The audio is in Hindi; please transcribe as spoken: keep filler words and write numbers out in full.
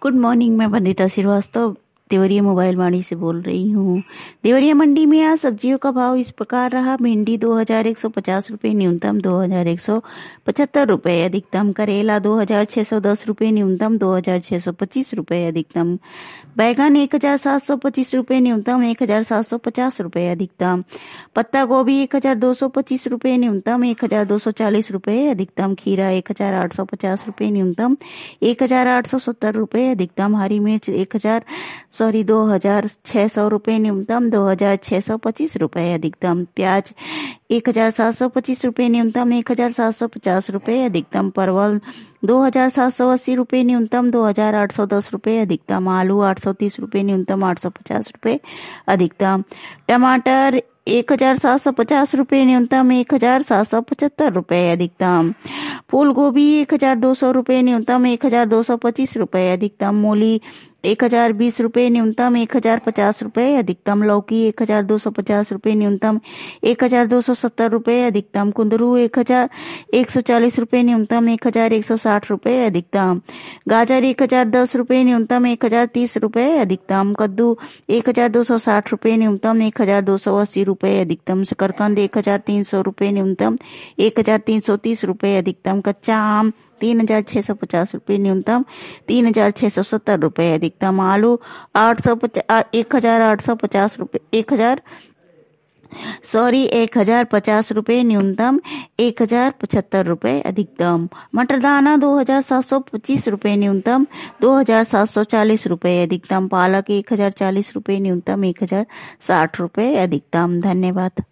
Good morning. मैं वंदिता श्रीवास्तव देवरिया मोबाइल वाणी से बोल रही हूँ। देवरिया मंडी में आज सब्जियों का भाव इस प्रकार रहा। भिंडी दो हजार एक सौ पचास रुपए न्यूनतम, दो हजार एक सौ पचहत्तर रुपए अधिकतम। करेला दो हजार छह सौ दस रुपए न्यूनतम, दो हजार छह सौ पच्चीस रुपए अधिकतम। बैगन एक हजार सात सौ पच्चीस रुपए न्यूनतम, एक हजार सात सौ पचास रुपए अधिकतम। पत्ता गोभी एक हजार दो सौ पच्चीस रुपए न्यूनतम, एक हजार दो सौ चालीस रुपए अधिकतम। खीरा एक हजार आठ सौ पचास रुपए न्यूनतम, एक हजार आठ सौ सत्तर रुपए अधिकतम। हरी मिर्च एक हजार सॉरी दो हजार छह सौ रुपए न्यूनतम, दो हजार छह सौ पच्चीस रुपए अधिकतम। प्याज एक हजार सात सौ पच्चीस रुपए न्यूनतम, एक हजार सात सौ पचास रुपए अधिकतम। परवल दो हजार सात सौ अस्सी रुपए न्यूनतम, दो हजार आठ सौ दस रुपए अधिकतम। आलू आठ सौ तीस रुपए न्यूनतम, आठ सौ पचास रुपए अधिकतम। टमाटर एक हजार सात सौ पचास रुपए न्यूनतम, एक हजार सात सौ पचहत्तर रुपए अधिकतम। फूल गोभी एक हजार दो सौ रुपए न्यूनतम, एक हजार दो सौ पच्चीस रुपए अधिकतम। मूली एक हजार बीस रुपए न्यूनतम, एक हजार पचास रुपए अधिकतम। लौकी एक हजार दो सौ पचास रुपए न्यूनतम, एक हजार दो सौ सत्तर रुपए अधिकतम। कुंदरू एक हजार एक सौ चालीस रुपए न्यूनतम, एक हजार एक सौ साठ रुपए अधिकतम। गाजर एक हजार दस रुपए न्यूनतम, एक हजार तीस रुपए अधिकतम। कद्दू एक हजार दो सौ साठ रुपए न्यूनतम, एक हजार दो सौ अस्सी रुपए अधिकतम। शकरकंद एक हजार तीन सौ रुपए न्यूनतम, एक हजार तीन सौ तीस रुपए अधिकतम। कच्चा आम तीन हजार छह सौ पचास रुपए न्यूनतम, तीन हजार छह सौ सत्तर रुपए अधिकतम। आलू आठ सौ पचास एक हजार आठ सौ पचास रुपए एक हजार सॉरी एक हजार पचास रुपए न्यूनतम, एक हजार पचहत्तर रुपए अधिकतम। मटर दाना दो हजार सात सौ पच्चीस रुपए न्यूनतम, दो हजार सात सौ चालीस रुपए अधिकतम। पालक एक हजार चालीस रुपए न्यूनतम, एक हजार साठ रुपए अधिकतम। धन्यवाद।